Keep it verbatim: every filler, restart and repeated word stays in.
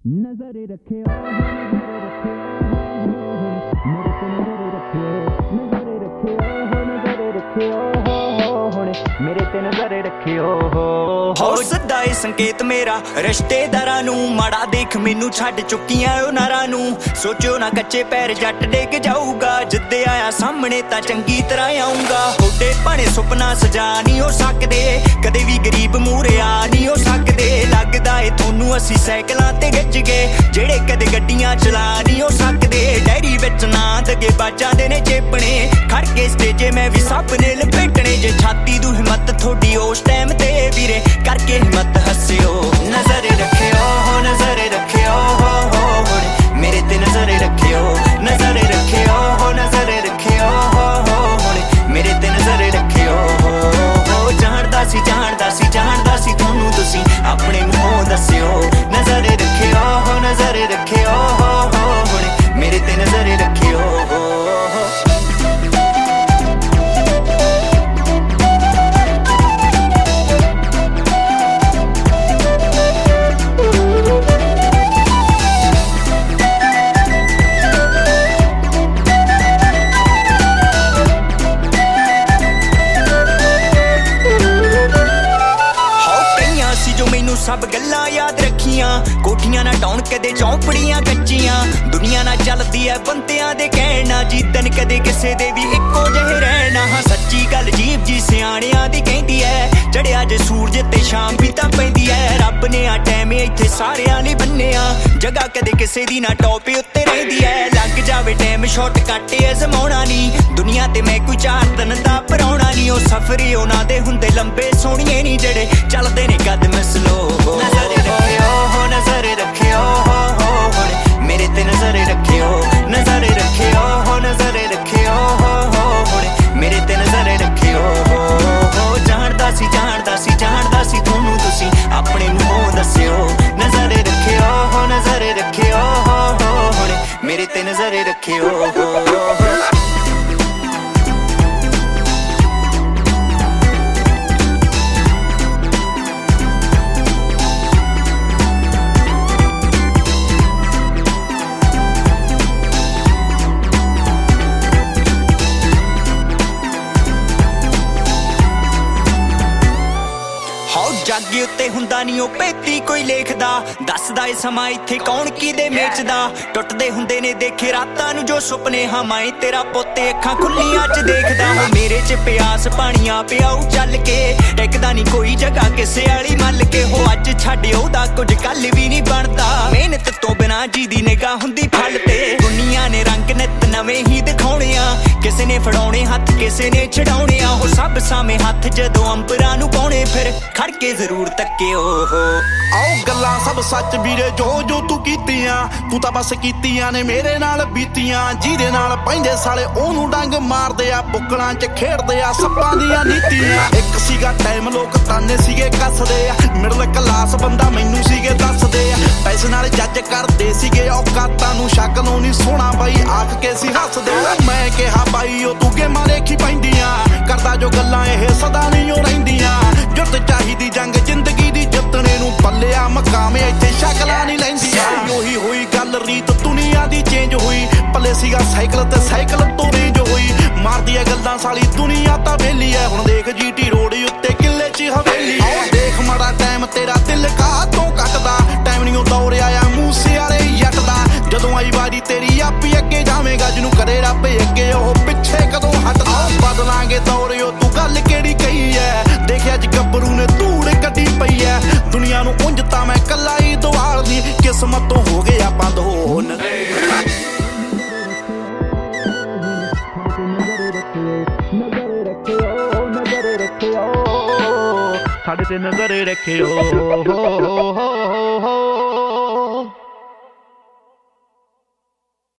नजरे रखे नजरे रखे नजरे रखे मेरे ते नजरे रखियो हो सदा ए संकेत मेरा रिश्तेदारां नू माड़ा देख मैनू छड्ड चुकियां ओ नारां नू सोचो ना कच्चे पैर जट डिग जाऊगा जिद्दे आया सामने तां चंगी तरह आऊंगा थोड़े भाणे सुपना सजा नहीं हो सकदे कदे भी गरीब मूहरे आ नहीं हो सकदे लगदा ए थोनू असी साइकलां ते गिज गए जेड़े कदे गड्डियां चला नहीं हो सकदे डायरी विच ना दगे बाजां दे ने चेपणे खड़ के स्टेजे मैं भी सब ने लपेटने जे छाती दू हिम्मत थोड़ी उस टाइम ते वीरे करके हिम्मत हस्सियो नजरे रखियो हो नजरे रखियो हो हो मेरे ते नजरे रखियो नजरे रखियो हो नजरे रखियो हो हो मेरे ते नजरे रखियो हो जानदा सी जानदा सी जानदा सी थोनू तुसी अपने मुंहों दस्सियो नजरे रखियो हो नजरे रखियो हो हो मेरे ते नजरे रखियो हो सब गल्लां याद रखियां कोठियां ना टाउन कदे चौंपड़ियां कच्चियां दुनिया ना चलदी है बंदियां दे कहना जीतन कदे किसे दे भी इक्को जहे रहना हाँ सच्ची गल जीव जी सियाणियां दी कहंदी है चढ़िया जे सूरज ते शाम भी तां पैंदी है रब ने आ टाइम इत्थे सारियां नहीं बन्निया जगह कदे किसे दी ना टॉप उत्ते रहिंदी है लग जावे टाइम शॉर्ट कट अजमाउणा नहीं दुनिया ते मैं कोई चार दिन दा पराउणा नहीं ओ सफर उन्हां दे हुंदे लंबे सोहणिए नहीं जेड़े चलदे ने कदम स्लो नजरे रखियो हो नजरे रखियो हो हो मेरे ते नजरे रखियो नजरे रखियो हो नजरे रखियो हो हो मेरे ते नजरे रखियो हो जानदा सी जानदा सी जानदा सी थोनू तुसी अपने मुंहों दस्सियो नजरे रखियो हो नजरे रखियो हो हो मेरे ते नजरे रखियो हो जागे उत्ते हुंदा नहीं ओ पेती कोई लेखदा दसदा ए समा इत्थे कौन किदे मेचदा टुटदे हुंदे ने देखे रातां नू जो सुपने हां मैं तेरा पोते अखां खुल्लियां च देखदा हो मेरे च प्यास पानियां पियाऊ चल के टिकदा नहीं कोई जगह किसे वाली मल के हो अज छड्ड ओदा कुछ कल भी नहीं बनदा मेहनत तो बिना जी दी निगाह हुंदी फल ते दुनिया ने रंग नित नवें ही दिखाउणे आ किसे ने फड़ाउणे हत्थ किसे ने छड़ाउणे आ हो सब सामे हत्थ जदों अंबरां नू पाउणे फिर खड़ के जरूर तक्कियो हो आओ गल्लां सब सच वीरे जो जो तू कीतियां तू तां बस कीतियां ने मेरे नाल बीतियां जिहदे नाल पैंदे साले ओनू डंग मारदे आ बुक्कलां च खेडदे आ सप्पां दियां नीतियां एक सीगा टाइम लोक ताने सीगे कसदे आ मिडल क्लास बंदा मैनू सीगे दसदे आ पैसे नाल जज करदे सीगे औकातां नू शक्लों नहीं सोहणा बाई आख के सी हसदे मैं किहा बाई ओ तू गेमां देखी पैंदियां करदा जो गल्लां ਇਹ सदा नहीं ओ रहिंदियां जुट चाहिदी जंग जिंदगी दी जितने नू पल्लिया मकामे इत्थे शकलां नहीं लैंदियां ओही होई गल रीत दुनिया दी चेंज हुई पल्ले सीगा साइकिल ते साइकिल तो रेंज हुई मारदी है गल्लां साली दुनिया तां वेली है हुण देख जीटी रोड उत्ते किले च हवेली है देख माड़ा टाइम तेरा दिल कातों कटदा टाइम नहीं दौड़ आया मूसे वाले जट दा जदों आई वारी तेरी आपी अगे जावेगा जिनू करे रब अगे ओह पिछे कदों हटदा बदलांगे दौड़ ओ तू गल केड़ी कही है देखिया ज गब्बरू ने धूड़ कड्डी पई है दुनिया नू उंज तां मैं कल्ला ही दवालदी किस्मत तो हो गया बंद होन साडे ते नजरे रखियो हो हो हो